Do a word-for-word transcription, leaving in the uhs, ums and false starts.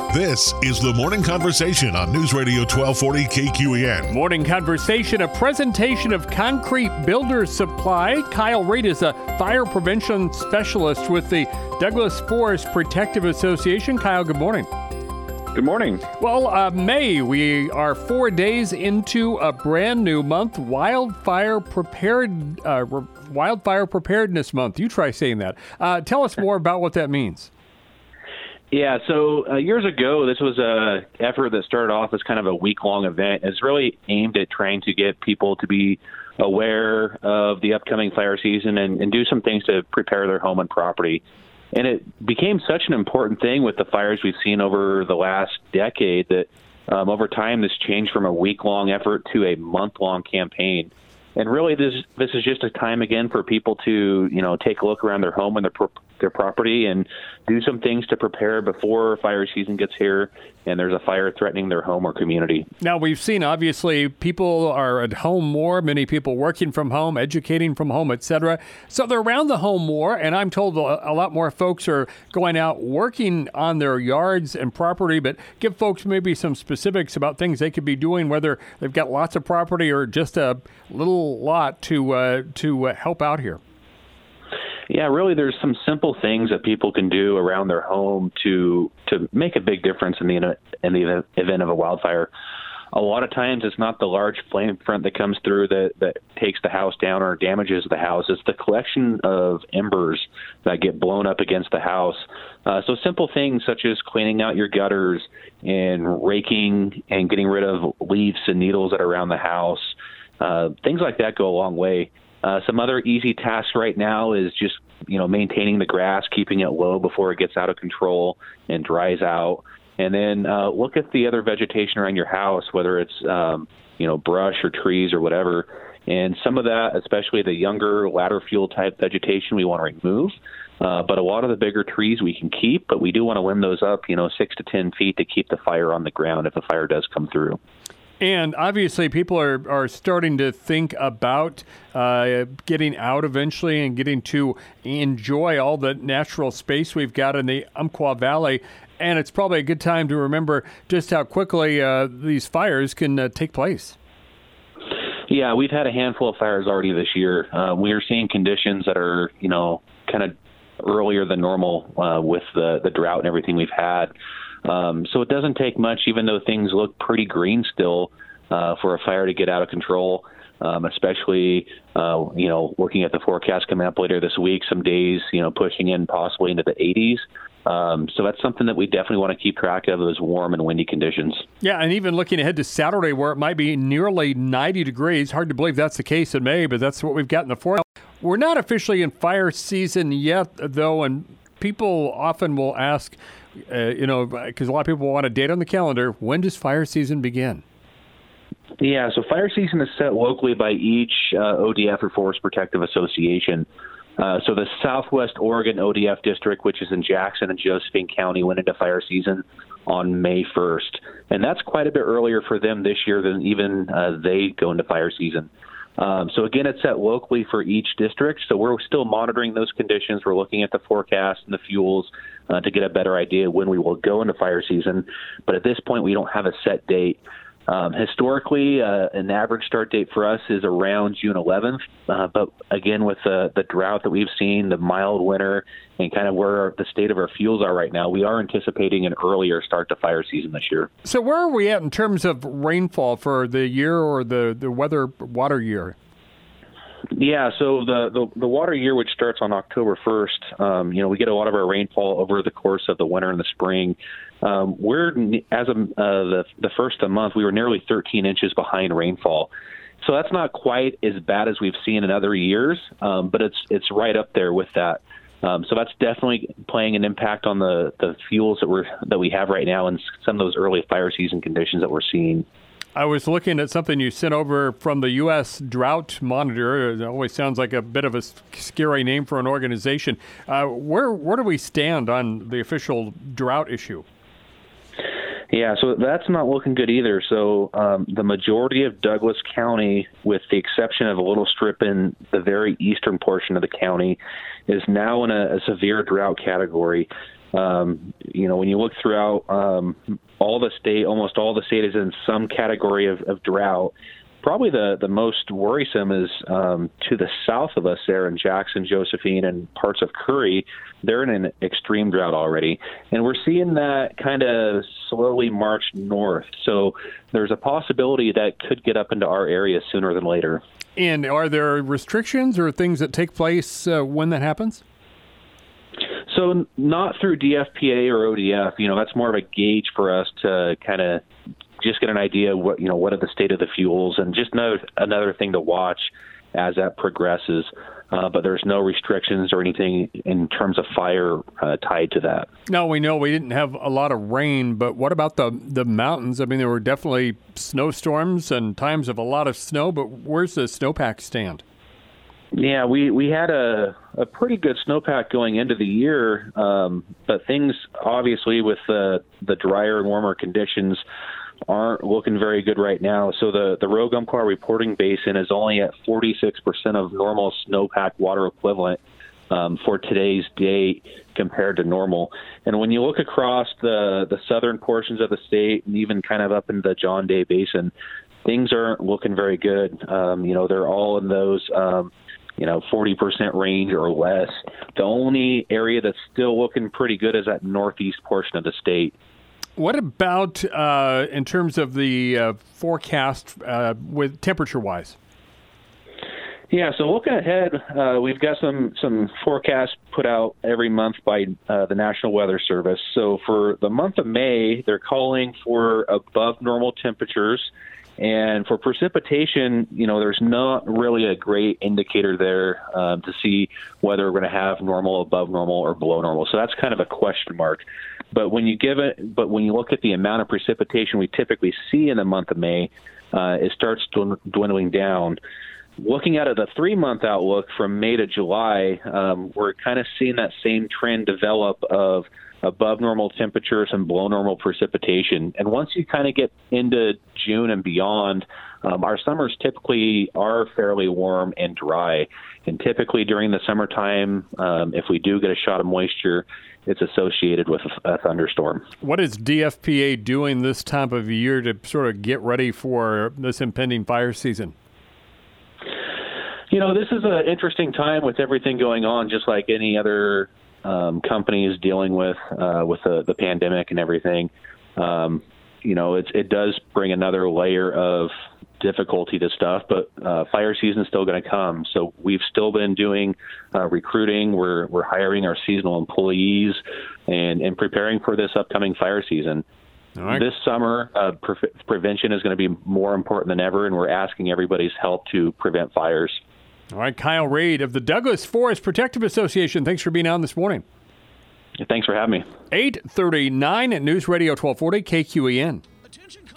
This is the Morning Conversation on News Radio twelve forty K Q E N. Morning Conversation, a presentation of Concrete Builder Supply. Kyle Reed is a fire prevention specialist with the Douglas Forest Protective Association. Kyle, good morning. Good morning. Well, uh, May, we are four days into a brand new month, Wildfire Prepared, uh, Wildfire Preparedness Month. You try saying that. Uh, tell us more about what that means. Yeah, so uh, years ago, this was a effort that started off as kind of a week-long event. It's really aimed at trying to get people to be aware of the upcoming fire season and, and do some things to prepare their home and property. And it became such an important thing with the fires we've seen over the last decade that um, over time this changed from a week-long effort to a month-long campaign. And really, this this is just a time again for people to, you know, take a look around their home and their pro- their property and do some things to prepare before fire season gets here and there's a fire threatening their home or community. Now, we've seen, obviously, people are at home more, many people working from home, educating from home, et cetera. So they're around the home more, and I'm told a lot more folks are going out working on their yards and property, but give folks maybe some specifics about things they could be doing, whether they've got lots of property or just a little lot to uh, to uh, help out here. Yeah, really, there's some simple things that people can do around their home to to make a big difference in the in the event of a wildfire. A lot of times, it's not the large flame front that comes through that, that takes the house down or damages the house. It's the collection of embers that get blown up against the house. Uh, so simple things such as cleaning out your gutters and raking and getting rid of leaves and needles that are around the house. Uh, things like that go a long way. Uh, some other easy tasks right now is just, you know, maintaining the grass, keeping it low before it gets out of control and dries out. And then uh, look at the other vegetation around your house, whether it's, um, you know, brush or trees or whatever. And some of that, especially the younger ladder fuel type vegetation, we want to remove. Uh, but a lot of the bigger trees we can keep, but we do want to limb those up, you know, six to ten feet to keep the fire on the ground if a fire does come through. And obviously, people are, are starting to think about uh, getting out eventually and getting to enjoy all the natural space we've got in the Umpqua Valley. And it's probably a good time to remember just how quickly uh, these fires can uh, take place. Yeah, we've had a handful of fires already this year. Uh, we are seeing conditions that are, you know, kind of earlier than normal uh, with the, the drought and everything we've had. Um, so it doesn't take much, even though things look pretty green still, uh, for a fire to get out of control, um, especially, uh, you know, looking at the forecast coming up later this week, some days, you know, pushing in possibly into the eighties. Um, so that's something that we definitely want to keep track of, those warm and windy conditions. Yeah, and even looking ahead to Saturday where it might be nearly ninety degrees. Hard to believe that's the case in May, but that's what we've got in the forecast. We're not officially in fire season yet, though, and people often will ask, uh, you know, because a lot of people want a date on the calendar. When does fire season begin? Yeah, so fire season is set locally by each uh, O D F or Forest Protective Association. Uh, so the Southwest Oregon O D F district, which is in Jackson and Josephine County, went into fire season on May first. And that's quite a bit earlier for them this year than even uh, they go into fire season. Um, so, again, it's set locally for each district. So we're still monitoring those conditions. We're looking at the forecast and the fuels uh, to get a better idea when we will go into fire season. But at this point, we don't have a set date. Um, historically, uh, an average start date for us is around June eleventh. Uh, but again, with the, the drought that we've seen, the mild winter, and kind of where the state of our fuels are right now, we are anticipating an earlier start to fire season this year. So where are we at in terms of rainfall for the year or the, the weather water year? Yeah, so the, the, the water year, which starts on October first, um, you know, we get a lot of our rainfall over the course of the winter and the spring. Um, we're, as of uh, the, the first of the month, we were nearly thirteen inches behind rainfall. So that's not quite as bad as we've seen in other years, um, but it's it's right up there with that. Um, so that's definitely playing an impact on the, the fuels that we're that we have right now and some of those early fire season conditions that we're seeing. I was looking at something you sent over from the U S Drought Monitor. It always sounds like a bit of a scary name for an organization. Uh, where where do we stand on the official drought issue? Yeah, so that's not looking good either. So um, the majority of Douglas County, with the exception of a little strip in the very eastern portion of the county, is now in a, a severe drought category. Um, you know, when you look throughout um, all the state, almost all the state is in some category of, of drought. Probably the, the most worrisome is um, to the south of us there in Jackson, Josephine, and parts of Curry. They're in an extreme drought already. And we're seeing that kind of slowly march north. So there's a possibility that could get up into our area sooner than later. And are there restrictions or things that take place uh, when that happens? So not through D F P A or O D F. You know, that's more of a gauge for us to kind of just get an idea of what, you know, what are the state of the fuels, and just another, another thing to watch as that progresses. Uh, but there's no restrictions or anything in terms of fire uh, tied to that. No, we know we didn't have a lot of rain, but what about the, the mountains? I mean, there were definitely snowstorms and times of a lot of snow, but where's the snowpack stand? Yeah, we, we had a, a pretty good snowpack going into the year, um, but things obviously with the, the drier and warmer conditions aren't looking very good right now. So the, the Rogue Umpqua reporting basin is only at forty-six percent of normal snowpack water equivalent um, for today's date compared to normal. And when you look across the, the southern portions of the state and even kind of up into the John Day Basin, things aren't looking very good. Um, you know, they're all in those, um, you know, forty percent range or less. The only area that's still looking pretty good is that northeast portion of the state. What about uh, in terms of the uh, forecast uh, with temperature-wise? Yeah, so looking ahead, uh, we've got some, some forecasts put out every month by uh, the National Weather Service. So for the month of May, they're calling for above normal temperatures. And for precipitation, you know, there's not really a great indicator there um, to see whether we're going to have normal, above normal, or below normal. So that's kind of a question mark. But when you give it, but when you look at the amount of precipitation we typically see in the month of May, uh, it starts dwindling down. Looking at it, the three-month outlook from May to July, um, we're kind of seeing that same trend develop of above normal temperatures and below normal precipitation. And once you kind of get into June and beyond, um, our summers typically are fairly warm and dry. And typically during the summertime, um, if we do get a shot of moisture, it's associated with a, a thunderstorm. What is D F P A doing this time of year to sort of get ready for this impending fire season? You know, this is an interesting time with everything going on, just like any other um, company is dealing with uh, with the, the pandemic and everything. Um, you know, it's, it does bring another layer of difficulty to stuff, but uh, fire season is still going to come. So we've still been doing uh, recruiting. We're we're hiring our seasonal employees and, and preparing for this upcoming fire season. All right. This summer, uh, pre- prevention is going to be more important than ever, and we're asking everybody's help to prevent fires. All right, Kyle Reid of the Douglas Forest Protective Association. Thanks for being on this morning. Thanks for having me. eight thirty-nine at News Radio twelve forty K Q E N. Attention